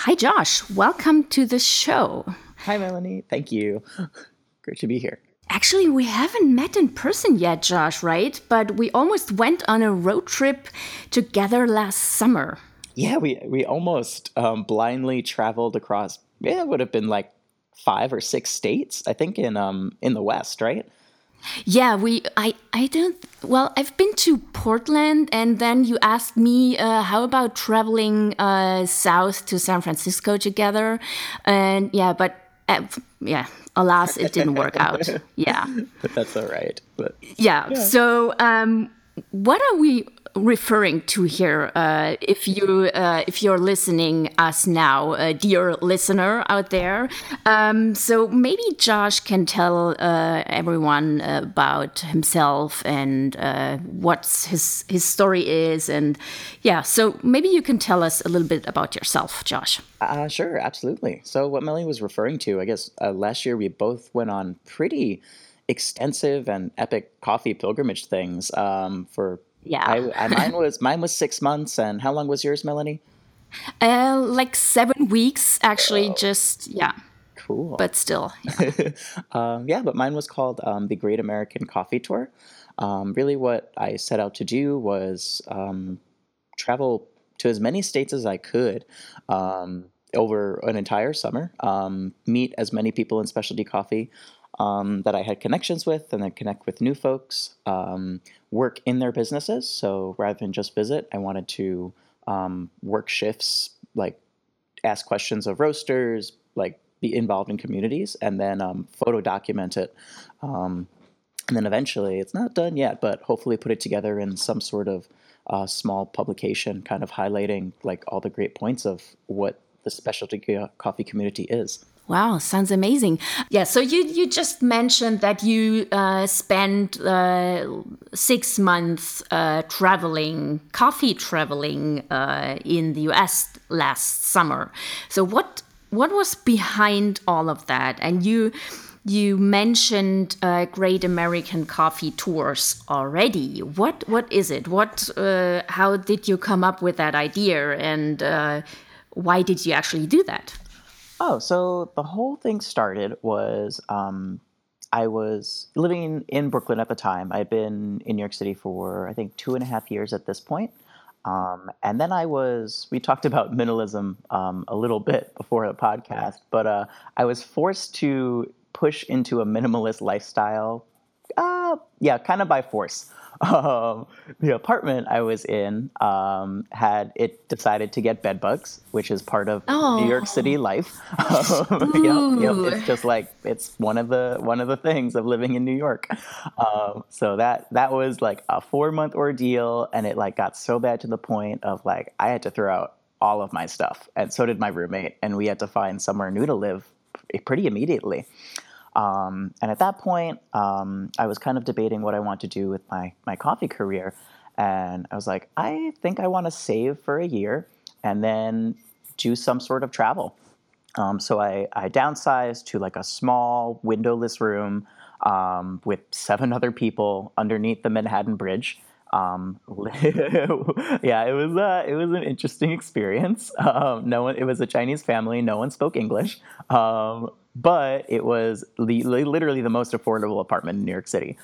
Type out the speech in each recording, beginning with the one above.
Hi, Josh. Welcome to the show. Hi, Melanie. Thank you. Great to be here. Actually, we haven't met in person yet, Josh, right? But we almost went on a road trip together last summer. Yeah, we almost blindly traveled across. Yeah, it would have been like 5 or 6 states. I think in the West, right? Yeah, I don't, well, I've been to Portland, and then you asked me, how about traveling south to San Francisco together? And yeah, but yeah, alas, it didn't work out. Yeah. That's all right. But Yeah. yeah. So, what are we referring to here? If you're listening us now, dear listener out there, so maybe Josh can tell everyone about himself and what his story is, and yeah. So maybe you can tell us a little bit about yourself, Josh. Sure, absolutely. So what Melanie was referring to, I guess last year we both went on pretty extensive and epic coffee pilgrimage things. For Yeah. mine was 6 months, and how long was yours, Melanie? Like 7 weeks, actually. Just yeah, Cool. but still, yeah. Yeah, but mine was called the Great American Coffee Tour. Really, what I set out to do was travel to as many states as I could over an entire summer, meet as many people in specialty coffee that I had connections with, and then connect with new folks, work in their businesses. So rather than just visit, I wanted to work shifts, like ask questions of roasters, like be involved in communities, and then photo document it. Um, and then eventually, it's not done yet, but hopefully put it together in some sort of small publication, kind of highlighting like all the great points of what the specialty coffee community is. Wow, sounds amazing. Yeah, so you just mentioned that you spent 6 months traveling, coffee traveling in the US last summer. So what was behind all of that? And you mentioned Great American Coffee Tours already. What is it? What how did you come up with that idea? And why did you actually do that? Oh, so the whole thing started was I was living in Brooklyn at the time. I'd been in New York City for, I think, 2.5 years at this point. And then we talked about minimalism a little bit before the podcast, but I was forced to push into a minimalist lifestyle. Yeah, kind of by force. Um, the apartment I was in had it decided to get bed bugs, which is part of New York City Oh, life. Yep. ooh. It's just like it's one of the things of living in New York. So that was like a 4 month ordeal, and it like got so bad to the point of like I had to throw out all of my stuff, and so did my roommate, and we had to find somewhere new to live pretty immediately. And at that point, I was kind of debating what I want to do with my coffee career. And I was like, I think I want to save for a year and then do some sort of travel. So I downsized to like a small windowless room with 7 other people underneath the Manhattan Bridge. Um, yeah, it was an interesting experience. No one, it was a Chinese family. No one spoke English, but it was literally the most affordable apartment in New York City.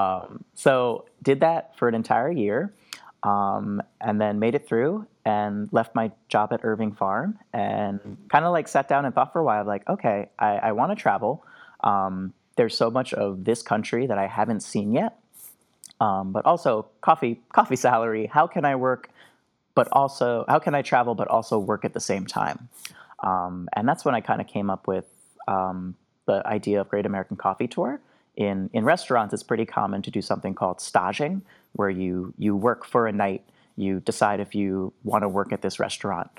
So did that for an entire year, and then made it through and left my job at Irving Farm and kind of like sat down and thought for a while, like, okay, I want to travel. There's so much of this country that I haven't seen yet, but also coffee salary. How can I work, but also how can I travel, but also work at the same time? And that's when I kind of came up with the idea of Great American Coffee Tour. In restaurants, it's pretty common to do something called staging, where you work for a night. You decide if you want to work at this restaurant.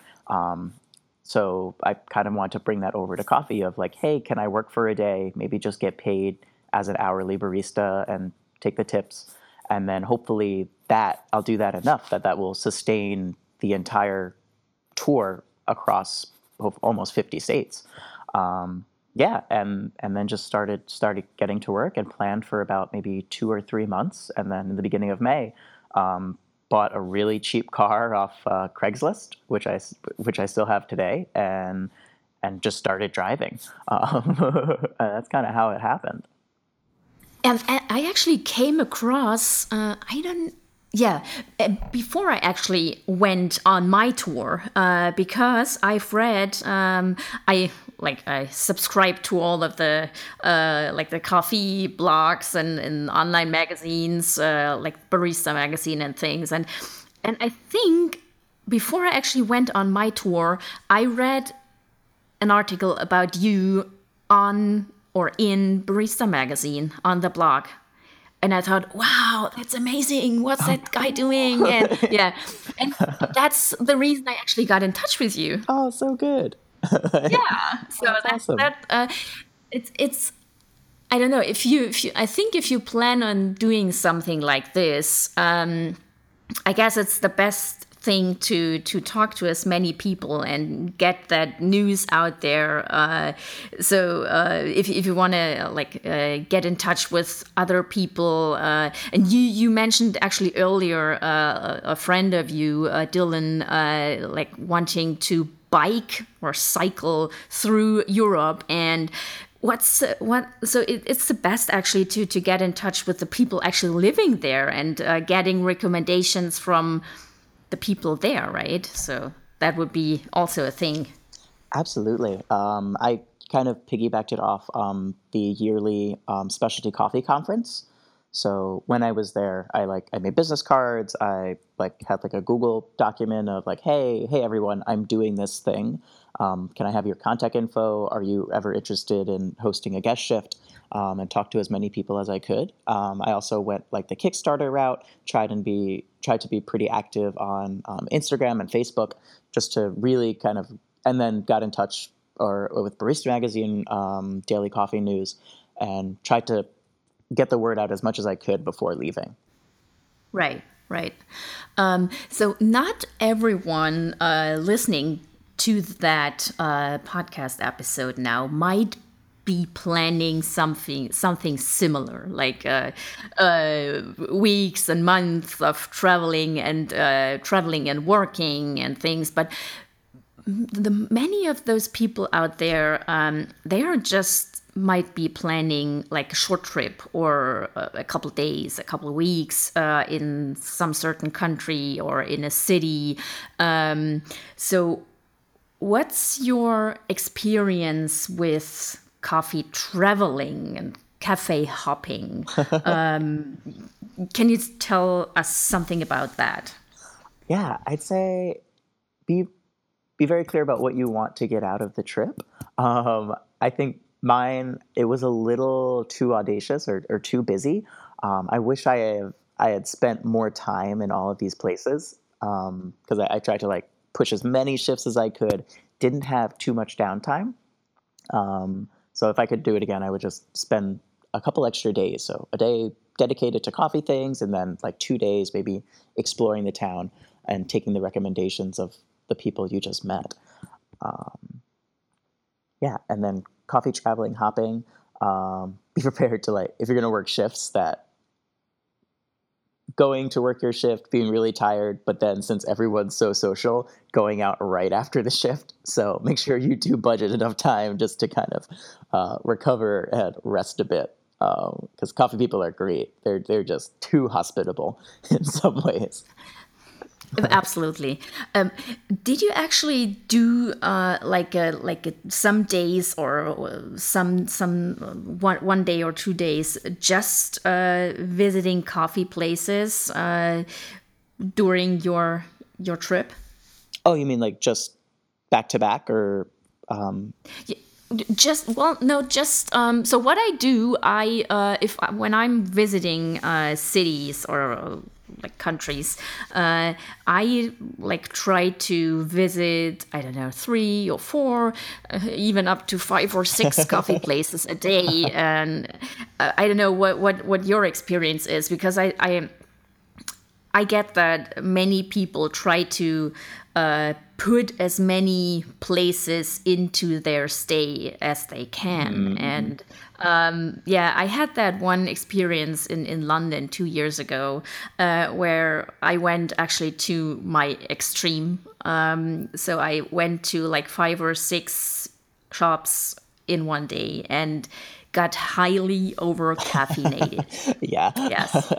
So I kind of want to bring that over to coffee of like, hey, can I work for a day? Maybe just get paid as an hourly barista and take the tips. And then hopefully that I'll do that enough that will sustain the entire tour across almost 50 states. Yeah, and then just started getting to work and planned for about maybe 2 or 3 months, and then in the beginning of May, bought a really cheap car off Craigslist, which I still have today, and just started driving. That's kind of how it happened. And I actually came across, I don't, yeah, before I actually went on my tour, because I've read, I subscribe to all of the like the coffee blogs and online magazines, like Barista Magazine and things, and I think before I actually went on my tour, I read an article about you on or in Barista Magazine on the blog. And I thought, wow, that's amazing. What's that guy doing? And yeah, and that's the reason I actually got in touch with you. Oh, so good. Yeah. So That's awesome. it's I don't know if you I think if you plan on doing something like this, I guess it's the best thing to talk to as many people and get that news out there. So if you want to get in touch with other people, and you mentioned actually earlier a friend of you, Dylan, like wanting to bike or cycle through Europe, and it's the best actually to get in touch with the people actually living there and getting recommendations from the people there, right? So that would be also a thing. Absolutely. I kind of piggybacked it off the yearly specialty coffee conference. So when I was there, I made business cards. I had a Google document of hey everyone, I'm doing this thing. Can I have your contact info? Are you ever interested in hosting a guest shift? And talk to as many people as I could. I also went the Kickstarter route, tried to be pretty active on Instagram and Facebook, just to really kind of, and then got in touch with Barista Magazine, Daily Coffee News, and tried to get the word out as much as I could before leaving. Right. So not everyone listening to that podcast episode now might be planning something similar, like weeks and months of traveling and working and things. But many of those people out there, they are just might be planning like a short trip or a couple of days, a couple of weeks in some certain country or in a city. So what's your experience with coffee traveling and cafe hopping? Can you tell us something about that? Yeah, I'd say be very clear about what you want to get out of the trip. I think mine, it was a little too audacious or too busy. I wish I had spent more time in all of these places, because I tried to push as many shifts as I could. Didn't have too much downtime. So if I could do it again, I would just spend a couple extra days. So a day dedicated to coffee things, and then 2 days maybe exploring the town and taking the recommendations of the people you just met. Yeah, and then coffee traveling, hopping. Be prepared to if you're going to work shifts, that going to work your shift, being really tired, but then since everyone's so social, going out right after the shift. So make sure you do budget enough time just to kind of recover and rest a bit. Because coffee people are great. They're just too hospitable in some ways. Absolutely. Did you actually do some days or some one day or 2 days just visiting coffee places during your trip? Oh, you mean just back to back or? So what I do, when I'm visiting cities or countries, I try to visit, I don't know, 3 or 4, even up to 5 or 6 coffee places a day. And I don't know what your experience is, because I get that many people try to put as many places into their stay as they can. And I had that one experience in London 2 years ago where I went actually to my extreme. So I went to like 5 or 6 shops in one day and got highly over caffeinated. Yeah. Yes.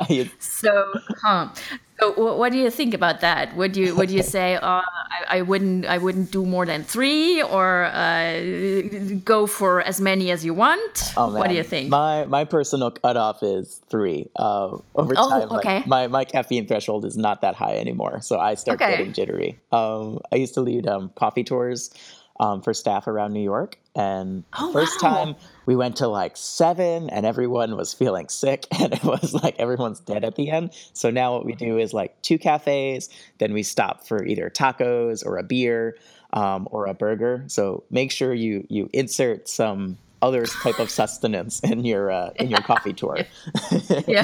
So what do you think about that? Would you say, I wouldn't do more than 3, or go for as many as you want? Oh man, What do you think? my personal cutoff is 3. Over time, okay. my caffeine threshold is not that high anymore, so I start Okay. getting jittery. I used to lead coffee tours for staff around New York, and the first wow. time we went to like 7, and everyone was feeling sick, and it was like everyone's dead at the end. So now what we do is like 2 cafes, then we stop for either tacos or a beer or a burger. So make sure you insert some other type of sustenance in your coffee tour. Yeah.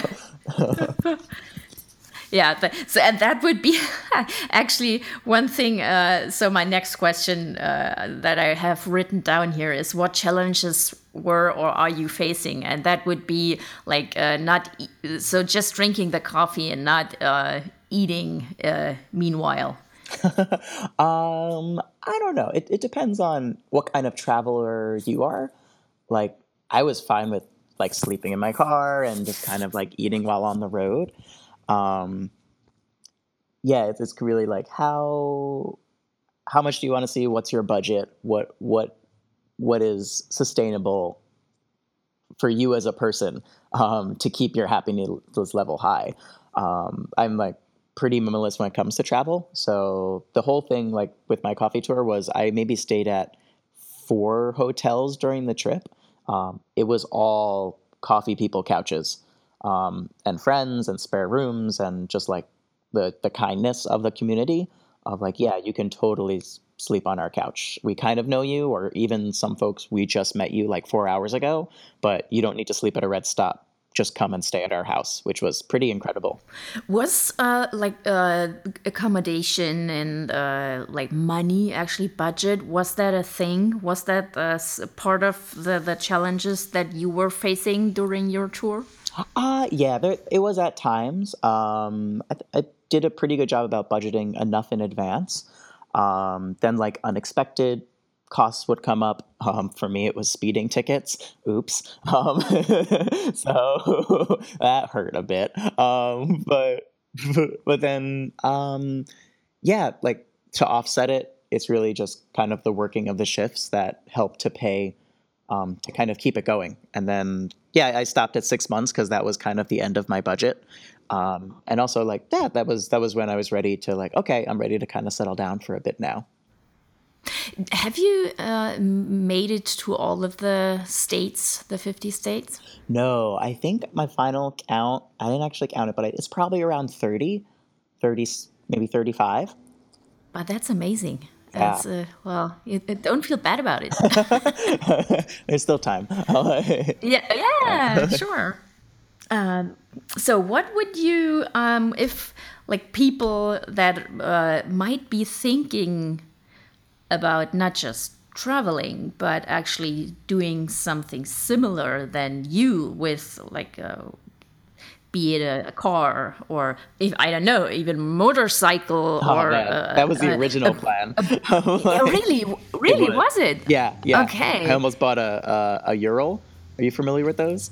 Yeah, and that would be actually one thing. So my next question that I have written down here is, what challenges were or are you facing? And that would be like so just drinking the coffee and not eating meanwhile. I don't know. It depends on what kind of traveler you are. Like, I was fine with like sleeping in my car and just kind of like eating while on the road. It's really like how much do you want to see? What's your budget? What is sustainable for you as a person to keep your happiness level high? I'm like pretty minimalist when it comes to travel. So the whole thing, like with my coffee tour, was I maybe stayed at 4 hotels during the trip. It was all coffee people couches, and friends and spare rooms, and just like the kindness of the community of like, yeah, you can totally sleep on our couch. We kind of know you, or even some folks, we just met you like 4 hours ago, but you don't need to sleep at a red stop. Just come and stay at our house, which was pretty incredible. Was accommodation and like money, actually budget, was that a thing? Was that part of the challenges that you were facing during your tour? It was at times. I did a pretty good job about budgeting enough in advance. Then like unexpected costs would come up. For me, it was speeding tickets. Oops. So that hurt a bit. But then, like to offset it, it's really just kind of the working of the shifts that help to pay to kind of keep it going. And then, I stopped at 6 months because that was kind of the end of my budget. And also like that was when I was ready to like, okay, I'm ready to kind of settle down for a bit now. Have you made it to all of the states, the 50 states? No, I think my final count, I didn't actually count it, but it's probably around 30, maybe 35. But that's amazing. Yeah. That's, don't feel bad about it. There's still time. Yeah, sure. So what would you, if like people that might be thinking about not just traveling, but actually doing something similar than you with like be it a car or if, I don't know, even motorcycle or that was the original plan. Really was it? Yeah. Okay. I almost bought a Ural. Are you familiar with those?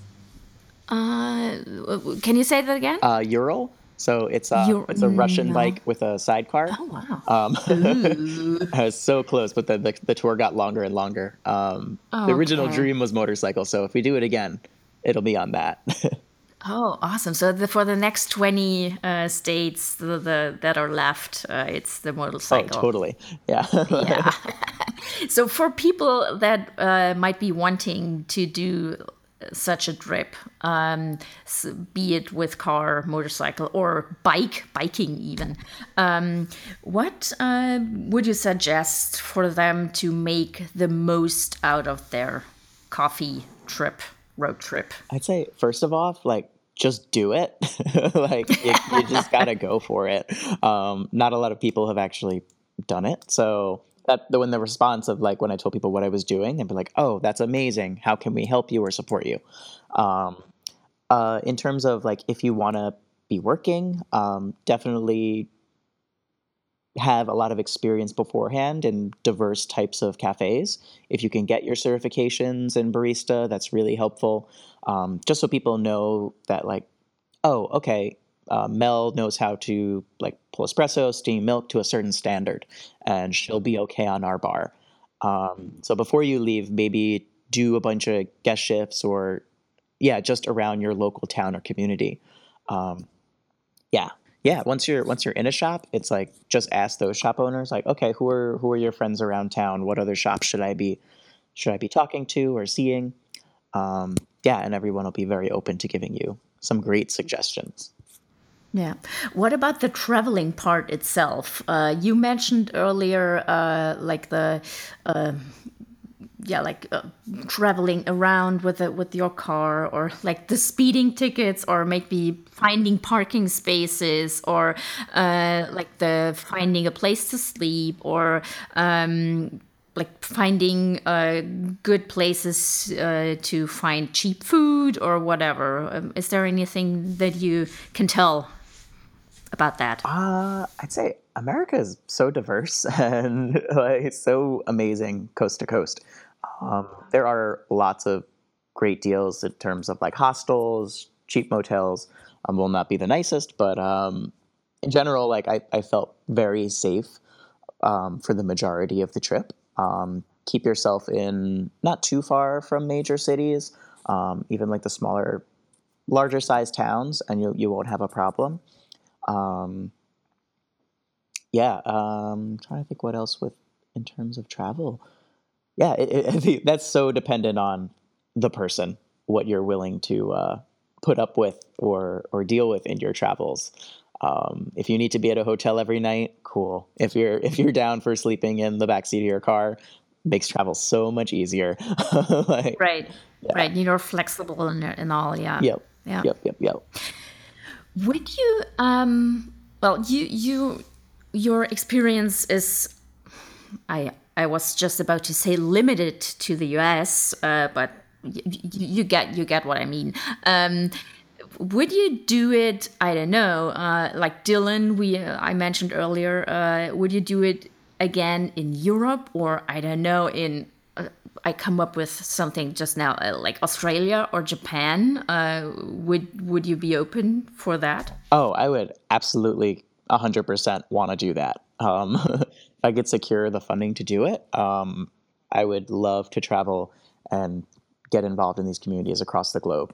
Can you say that again? Ural. So it's a Russian bike with a sidecar. Oh wow! I was so close, but the tour got longer and longer. The original dream was motorcycle, so if we do it again, it'll be on that. Oh, awesome! So for the next 20 states that are left, it's the motorcycle. Oh, totally. Yeah. Yeah. So for people that might be wanting to do such a trip, be it with car, motorcycle, or biking even, what would you suggest for them to make the most out of their coffee road trip? I'd say first of all, like, just do it. Like you just gotta go for it. Not a lot of people have actually done it. So that when the response of like when I told people what I was doing, they'd be like, "Oh, that's amazing. How can we help you or support you?" Um, in terms of like if you want to be working, definitely have a lot of experience beforehand in diverse types of cafes. If you can get your certifications in barista, that's really helpful. Just so people know that like, oh, okay, Mel knows how to like pull espresso, steam milk to a certain standard, and she'll be okay on our bar. So before you leave, maybe do a bunch of guest shifts or yeah, just around your local town or community. Um, yeah, yeah. Once you're in a shop, it's like just ask those shop owners, like, okay, who are your friends around town? What other shops should I be talking to or seeing? Um, yeah, and everyone will be very open to giving you some great suggestions. Yeah. What about the traveling part itself? You mentioned earlier, like the yeah, like traveling around with your car, or like the speeding tickets, or maybe finding parking spaces, or like the finding a place to sleep, or like finding good places to find cheap food or whatever. Is there anything that you can tell about that? I'd say America is so diverse and like so amazing coast to coast. There are lots of great deals in terms of like hostels, cheap motels. Will not be the nicest, but in general, like I felt very safe for the majority of the trip. Keep yourself in not too far from major cities, even like the larger sized towns, and you won't have a problem. Um, yeah, trying to think what else with in terms of travel. Yeah, I think that's so dependent on the person, what you're willing to put up with or deal with in your travels. If you need to be at a hotel every night, cool. If you're down for sleeping in the backseat of your car, makes travel so much easier. Like, Right, yeah, right. You're flexible and all. Yeah, yep, yeah. yep. Would you well, your experience is, I was just about to say limited to the US, but you get what I mean. Would you do it? I don't know. Like Dylan, we I mentioned earlier. Would you do it again in Europe, or I don't know in? I come up with something just now, like Australia or Japan. Would you be open for that? Oh, I would absolutely 100% want to do that. If I could secure the funding to do it, I would love to travel and get involved in these communities across the globe.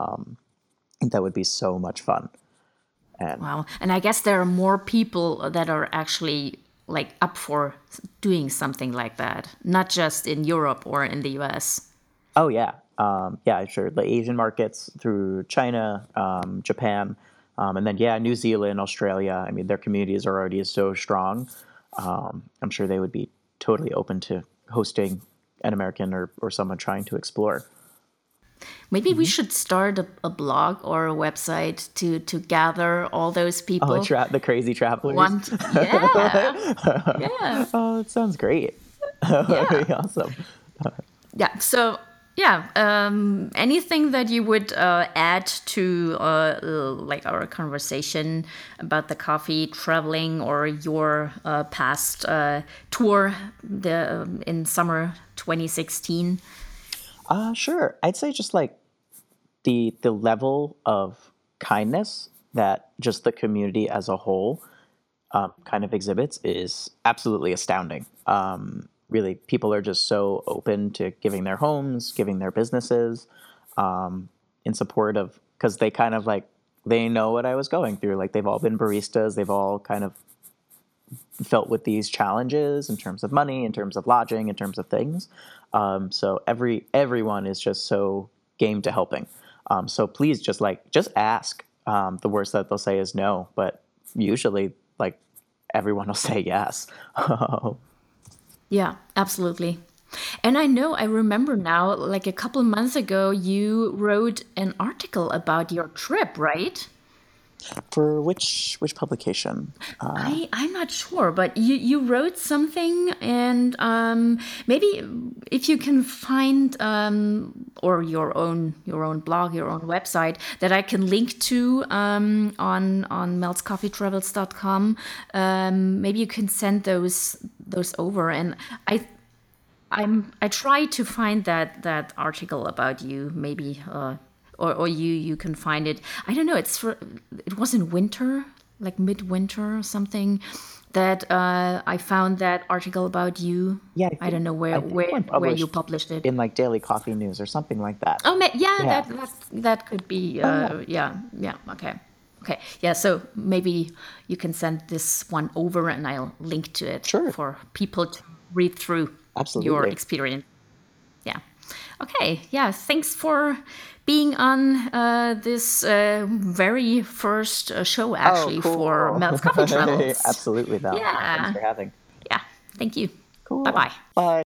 I think that would be so much fun. And Wow. And I guess there are more people that are actually like up for doing something like that, not just in Europe or in the US. oh yeah, yeah, sure. The Asian markets through China, Japan, and then yeah, New Zealand, Australia. I mean, their communities are already so strong. I'm sure they would be totally open to hosting an American or someone trying to explore. Maybe we should start a blog or a website to gather all those Oh, people. the crazy travelers. Want, yeah, yeah, Oh, it sounds great. yeah. Awesome. Yeah. So, yeah. Anything that you would add to like our conversation about the coffee, traveling, or your past tour in summer 2016? Sure. I'd say just like the level of kindness that just the community as a whole kind of exhibits is absolutely astounding. Really, people are just so open to giving their homes, giving their businesses, in support of because they kind of like they know what I was going through. Like they've all been baristas, they've all kind of felt with these challenges in terms of money, in terms of lodging, in terms of things. So everyone is just so game to helping. So please just ask. The worst that they'll say is no, but usually like everyone will say yes. Yeah, absolutely. And I know, I remember now, like a couple months ago, you wrote an article about your trip, right? For which publication? I'm not sure, but you wrote something, and maybe if you can find or your own blog, your own website that I can link to on meltscoffeetravels.com. Maybe you can send those over, and I try to find that article about you, maybe. Or you can find it. I don't know. It was in winter, like midwinter or something, that I found that article about you. Yeah, I don't know I think one where you published published it. in like Daily Coffee News or something like that. Oh, yeah, Yeah. that could be. Yeah. Okay. Yeah. So maybe you can send this one over, and I'll link to it Sure. for people to read through your Absolutely. experience. Yeah. Okay. Yeah. Thanks for being on this very first show, actually, cool. for Mel's Coffee Travels. Absolutely, Val. Yeah. Thanks for having. Yeah. Thank you. Cool. Bye-bye. Bye.